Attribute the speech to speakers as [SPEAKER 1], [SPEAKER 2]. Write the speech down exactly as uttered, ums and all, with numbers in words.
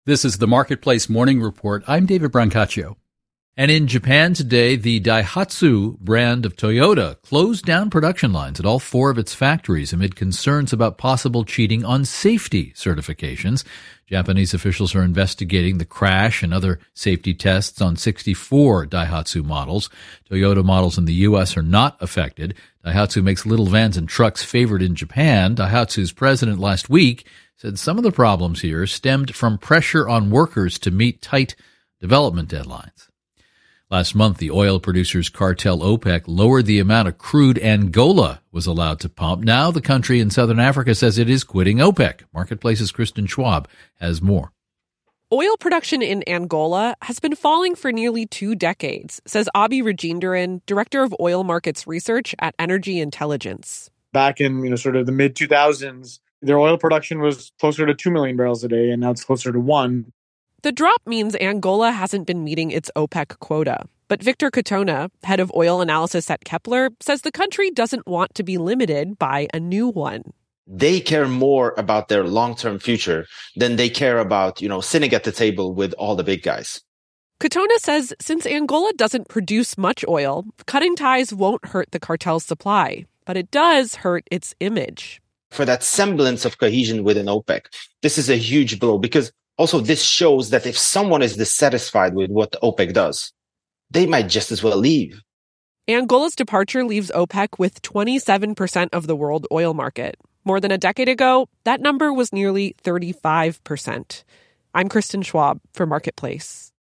[SPEAKER 1] This is the Marketplace Morning Report. I'm David Brancaccio. And in Japan today, the Daihatsu brand of Toyota closed down production lines at all four of its factories amid concerns about possible cheating on safety certifications. Japanese officials are investigating the crash and other safety tests on sixty-four Daihatsu models. Toyota models in the U S are not affected. Daihatsu makes little vans and trucks favored in Japan. Daihatsu's president last week said some of the problems here stemmed from pressure on workers to meet tight development deadlines. Last month, the oil producers cartel OPEC lowered the amount of crude Angola was allowed to pump. Now the country in southern Africa says it is quitting OPEC. Marketplace's Kristen Schwab has more.
[SPEAKER 2] Oil production in Angola has been falling for nearly two decades, says Abhi Rajendran, director of oil markets research at Energy Intelligence.
[SPEAKER 3] Back in, you know, sort of the mid two thousands, their oil production was closer to two million barrels a day, and now it's closer to one.
[SPEAKER 2] The drop means Angola hasn't been meeting its OPEC quota. But Victor Katona, head of oil analysis at Kepler, says the country doesn't want to be limited by a new one.
[SPEAKER 4] They care more about their long-term future than they care about, you know, sitting at the table with all the big guys.
[SPEAKER 2] Katona says since Angola doesn't produce much oil, cutting ties won't hurt the cartel's supply, but it does hurt its image.
[SPEAKER 4] For that semblance of cohesion within OPEC, this is a huge blow because also this shows that if someone is dissatisfied with what OPEC does, they might just as well leave.
[SPEAKER 2] Angola's departure leaves OPEC with twenty-seven percent of the world oil market. More than a decade ago, that number was nearly thirty-five percent. I'm Kristen Schwab for Marketplace.